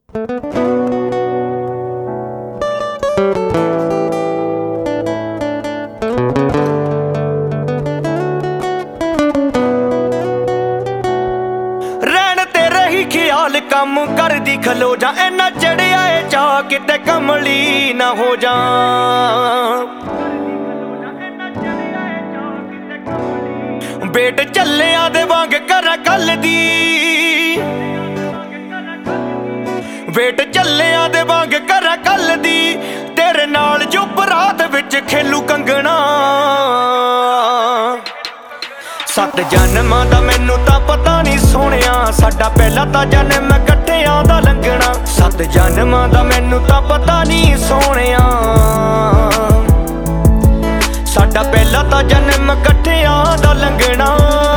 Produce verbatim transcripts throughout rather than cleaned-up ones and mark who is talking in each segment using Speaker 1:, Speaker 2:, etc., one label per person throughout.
Speaker 1: ਰਹਿਣ ਤੇਰੇ ਹੀ ਖਿਆਲ ਕੰਮ ਕਰਦੀ ਖਲੋ ਜਾ, ਇੰਨਾ ਚੜਿਆ ਏ ਚਾਹ ਕਿਤੇ ਕਮਲੀ ਨਾ ਹੋ ਜਾ। ਬੇਟ ਚੱਲਿਆਂ ਦੇ ਵਾਂਗ ਕਰਾਂ ਕੱਲ ਦੀ, ਵੇਟ ਚੱਲਿਆਂ ਦੇ ਵਾਂਗ ਕਰਾਂ ਕੱਲ ਦੀ, ਤੇਰੇ ਨਾਲ ਜੋ ਬਰਾਤ ਵਿੱਚ ਖੇਲੂ ਕੰਗਣਾ। ਸੱਤ ਜਨਮਾਂ ਦਾ ਮੈਨੂੰ ਤਾਂ ਪਤਾ ਨਹੀਂ ਸੋਹਣਿਆ, ਸਾਡਾ ਪਹਿਲਾ ਤਾਂ ਜਨਮ ਇਕੱਠਿਆਂ ਦਾ ਲੰਘਣਾ। ਸੱਤ ਜਨਮਾਂ ਦਾ ਮੈਨੂੰ ਤਾਂ ਪਤਾ ਨਹੀਂ ਸੋਹਣਿਆ, ਸਾਡਾ ਪਹਿਲਾ ਤਾਂ ਜਨਮ ਇਕੱਠਿਆਂ ਦਾ ਲੰਘਣਾ।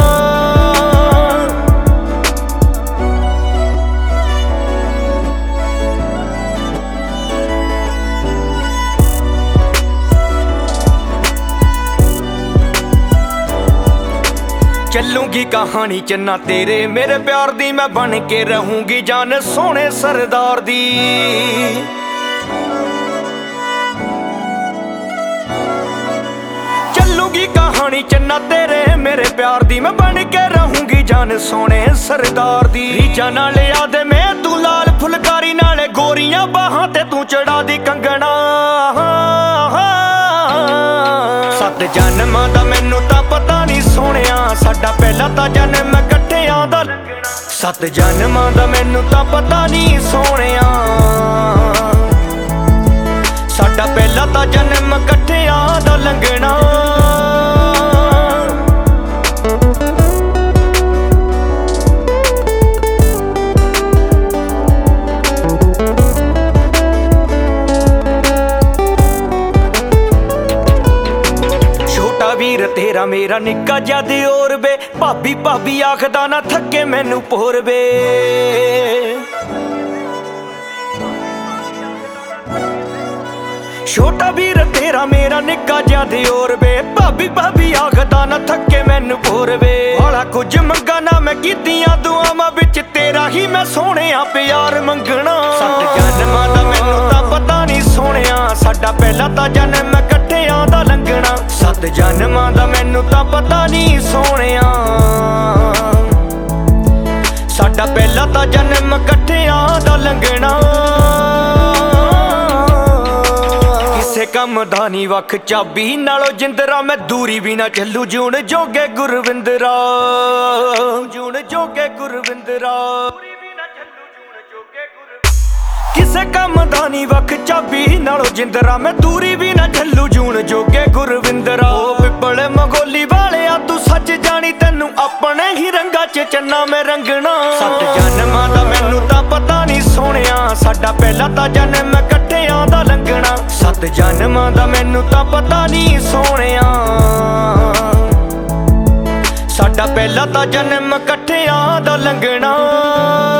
Speaker 1: ਚੱਲੂਗੀ ਕਹਾਣੀ ਚੰਨਾ ਤੇਰੇ ਮੇਰੇ ਪਿਆਰ ਦੀ, ਮੈਂ ਬਣ ਕੇ ਰਹੂੰਗੀ ਜਾਨ ਸੋਹਣੇ ਸਰਦਾਰ ਦੀ। ਚੱਲੂਗੀ ਕਹਾਣੀ ਚੰਨਾ ਤੇਰੇ ਮੇਰੇ ਪਿਆਰ ਦੀ, ਮੈਂ ਬਣ ਕੇ ਰਹੂੰਗੀ ਜਾਨ ਸੋਹਣੇ ਸਰਦਾਰ ਦੀ। ਰੀਝਾਂ ਨਾਲ ਆਦੇ ਮੈਂ ਤੂੰ ਲਾਲ ਫੁਲਕਾਰੀ, ਨਾਲੇ ਗੋਰੀਆਂ ਬਾਹਾਂ ਤੇ ਤੂੰ ਚੜਾ ਦੀ ਕੰਗਣਾ। ਸੱਤ ਜਨਮਾਂ ਦਾ ਮੈਨੂੰ ਤਾਂ ਪਤਾ ਨਹੀਂ ਸੋਹਣਿਆ, ਸਾਡਾ ਪਹਿਲਾ ਤਾਂ ਜਨਮ ਇਕੱਠਿਆਂ ਦਾ ਲੰਘਣਾ। ਸੱਤ ਜਨਮਾਂ ਦਾ ਮੈਨੂੰ ਤਾਂ ਪਤਾ ਨਹੀਂ ਸੋਹਣਿਆ, ਸਾਡਾ ਪਹਿਲਾ ਤਾਂ ਜਨਮ ਇਕੱਠਿਆਂ ਦਾ ਲੰਘਣਾ। ਵੀਰ ਤੇਰਾ ਮੇਰਾ ਨਿੱਕਾ ਜਿਹਾ ਦਿਓਰ ਵੇ, ਭਾਬੀ ਭਾਬੀ ਆਖਦਾ ਨਾ ਥੱਕੇ ਮੈਨੂੰ ਪੋਰ ਵੇ। ਛੋਟਾ ਵੀਰ ਤੇਰਾ ਮੇਰਾ ਨਿੱਕਾ ਜਿਹਾ ਦਿਓਰ ਵੇ, ਭਾਬੀ ਭਾਬੀ ਆਖਦਾ ਨਾ ਥੱਕੇ ਮੈਨੂੰ ਪੋਰ ਵੇ। ਵਾਲਾ ਕੁਝ ਮੰਗਾ ਨਾ ਮੈਂ ਕੀਤੀਆਂ ਦੁਆਵਾਂ ਵਿੱਚ, ਤੇਰਾ ਹੀ ਮੈਂ ਸੋਹਣਿਆ ਪਿਆਰ ਮੰਗਣਾ। ਸੱਤ ਜਨਮਾਂ ਦਾ ਮੈਨੂੰ ਤਾਂ ਪਤਾ ਨਹੀਂ ਸੋਹਣਿਆ, ਸਾਡਾ ਪਹਿਲਾ ਤਾਂ ਜਨਮ ਇਕੱਠਿਆਂ ਦਾ ਲੰਘਣਾ। ਸੱਤ ਜਨਮਾਂ ਦਾ ਮੈਨੂੰ ਤਾਂ ਪਤਾ ਨਹੀਂ ਸੋਹਣਿਆ, ਸਾਡਾ ਪਹਿਲਾ ਤਾਂ ਜਨਮ ਇਕੱਠਿਆਂ ਦਾ ਲੰਘਣਾ। ਕਿਸੇ ਕੰਮ ਦਾ ਨੀ ਵੱਖ ਚਾਬੀ ਨਾਲੋਂ ਜਿੰਦਰਾ, ਮੈਂ ਦੂਰੀ ਵੀ ਨਾ ਚੱਲੂ ਜੂਣ ਜੋਗੇ ਗੁਰਵਿੰਦਰਾ। ਜੂਣ ਜੋਗੇ ਗੁਰਵਿੰਦਰਾ, ਕਿਸੇ ਕੰਮ ਦਾ ਨੀ ਵੱਖ ਚਾਬੀ ਨਾਲੋਂ ਜਿੰਦਰਾ, ਮੈਂ ਦੂਰੀ ਵੀ ਨਾ ਝੱਲੂ ਜੂਣ ਜੋਗੇ ਗੁਰਵਿੰਦਰਾ। ਉਹ ਪਿੱਪਲ ਮੰਗੋਲੀ ਵਾਲਿਆ ਤੂੰ ਸੱਚ ਜਾਣੀ, ਤੈਨੂੰ ਆਪਣੇ ਹੀ ਰੰਗਾਂ 'ਚ ਚੰਨਾ ਮੈਂ ਰੰਗਣਾ। ਸੱਤ ਜਨਮਾਂ ਦਾ ਮੈਨੂੰ ਤਾਂ ਪਤਾ ਨਹੀਂ ਸੋਹਣਿਆ, ਸਾਡਾ ਪਹਿਲਾ ਤਾਂ ਜਨਮ ਇਕੱਠਿਆਂ ਦਾ ਲੰਘਣਾ। ਸੱਤ ਜਨਮਾਂ ਦਾ ਮੈਨੂੰ ਤਾਂ ਪਤਾ ਨਹੀਂ ਸੋਹਣਿਆ, ਸਾਡਾ ਪਹਿਲਾ ਤਾਂ ਜਨਮ ਇਕੱਠਿਆਂ ਦਾ ਲੰਘਣਾ।